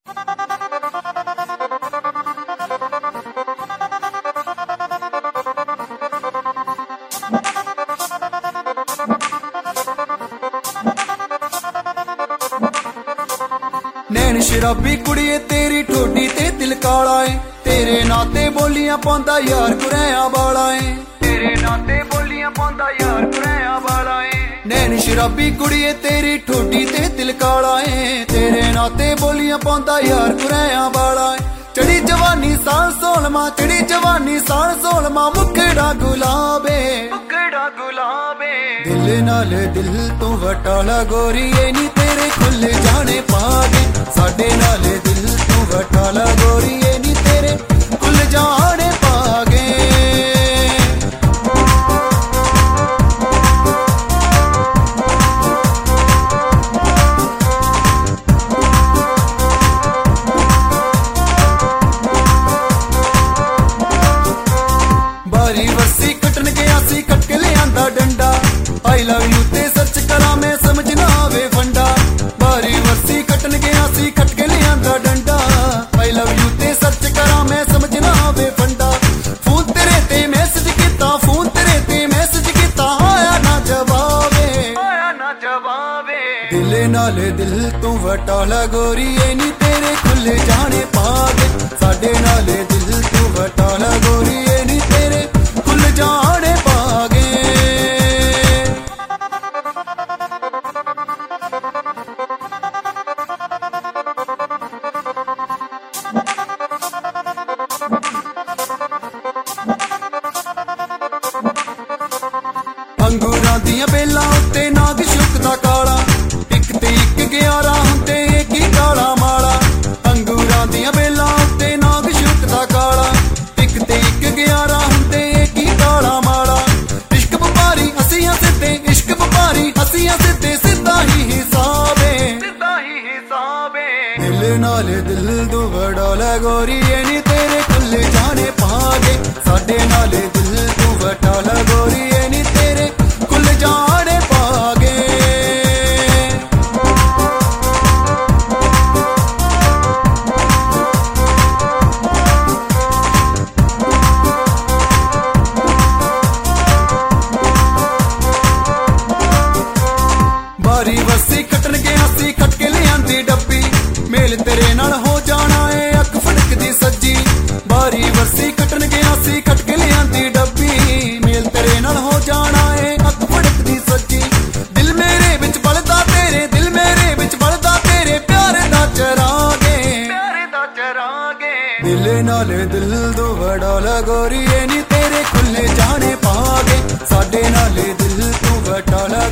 नैन शराबी कुड़िए तेरी ठोडी ते दिल काला है, तेरे नाते बोलियां पांदा यार कुरैया वाला है, तेरे नाते बोलियां पांदा यार कुरैया वाला है। नैन शराबी कुड़िए तेरी ठोडी ते दिल काला है, तेरे नाते बोलियां पांदा यार कुरैया वाला है। चढ़ी जवानी साल सोलमा, चढ़ी जवानी साल सोलमा, मुखड़ा गुलाबे, मुखड़ा गुलाबे। दिल नाल दिल तू वटाला गोरीए नी तेरे खुल जाने पागे, साडे नाल दिल तू वटाला गोरीए नी तेरे खुल जाने पागे। बारी वरसी कटन गया सी कट के ले आंदा डंडा, आई लव यू ते सर्च करा मैं समझ ना आवे फंडा। बारी वरसी कटन गया सी कट के ले आंदा डंडा, आई लव यू ते सर्च करा मैं समझ ना आवे फंडा। फोन तेरे ते मैसेज कीता, फोन तेरे ते मैसेज कीता, आया ना जवाबे, आया ना जवाबे। दिल नाल दिल तू वटाला गोरीए नी तेरे खुल जाने पागे, साडे नाल दिल तू वटाला गोरीए नी तेरे खुल जाने पागे। अंगूरां दियां बेलां उत्ते नाग शुकदा काला, इक ते इक 11 हुंदे की काला माला। अंगूरां दियां बेलां उत्ते नाग शुकदा काला, इक ते इक 11 हुंदे की काला माला। इश्क व्यापारी हसियां सिद्धे, इश्क व्यापारी हसियां सिद्धे, सिद्धा ही हिसाबे, सिद्धा ही हिसाबे। दिल नाल दिल दू वडाला गोरीए नी तेरे खुल जाने पागे, साडे नाल दिल तू वटाला गोरीए नी तेरे खुल जाने पागे। बारी वरसी कटन गया सी खट के ले आंदी डब्बी, मेल तेरे नाल हो जाना है अख फड़कदी सज्जी। बारी वरसी कटन गया सी खट के ले आंदी डब्बी, मेल तेरे नाल हो जाना है अख फड़कदी सज्जी। दिल मेरे विच बलदा तेरे, दिल मेरे विच बलदा तेरे, प्यार दा चरागे, प्यार दा चरागे। दिल नाल दिल दू वडाला गोरीए नी तेरे खुल जाने पागे, साडे नाल दिल तू वटाला